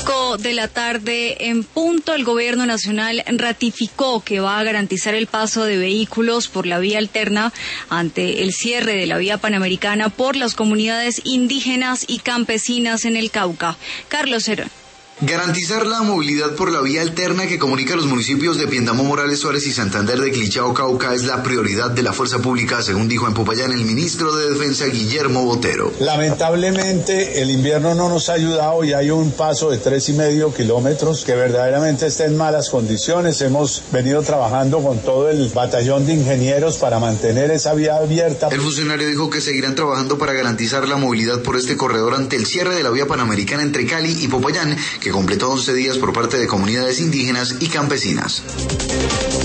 5 de la tarde en punto, el gobierno nacional ratificó que va a garantizar el paso de vehículos por la vía alterna ante el cierre de la vía panamericana por las comunidades indígenas y campesinas en el Cauca. Carlos Herón. Garantizar la movilidad por la vía alterna que comunica los municipios de Piendamó, Morales, Suárez y Santander de Clichao, Cauca es la prioridad de la fuerza pública, según dijo en Popayán el ministro de Defensa Guillermo Botero. Lamentablemente el invierno no nos ha ayudado y hay un paso de 3,5 kilómetros que verdaderamente está en malas condiciones. Hemos venido trabajando con todo el batallón de ingenieros para mantener esa vía abierta. El funcionario dijo que seguirán trabajando para garantizar la movilidad por este corredor ante el cierre de la vía panamericana entre Cali y Popayán, que completó 11 días por parte de comunidades indígenas y campesinas.